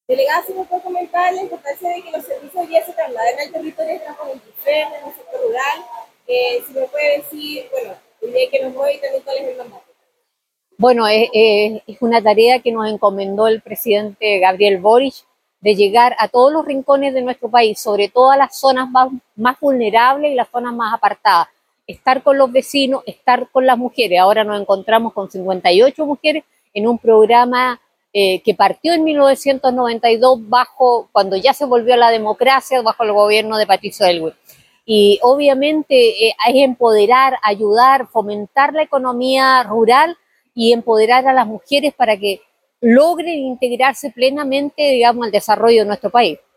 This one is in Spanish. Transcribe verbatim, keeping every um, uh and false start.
Delegada, si me puede comentar la importancia de que los servicios hoy día se trasladen al territorio, como en Quifén, en el sector rural. Eh, si me puede decir, bueno, el día que nos voy también cuál es el mandato. Bueno, es, es, es una tarea que nos encomendó el presidente Gabriel Boric, de llegar a todos los rincones de nuestro país, sobre todo a las zonas más, más vulnerables y las zonas más apartadas. Estar con los vecinos, estar con las mujeres. Ahora nos encontramos con cincuenta y ocho mujeres en un programa eh, que partió en mil novecientos noventa y dos, bajo, cuando ya se volvió a la democracia, bajo el gobierno de Patricio Aylwin. Y obviamente eh, es empoderar, ayudar, fomentar la economía rural y empoderar a las mujeres para que logren integrarse plenamente, digamos, al desarrollo de nuestro país.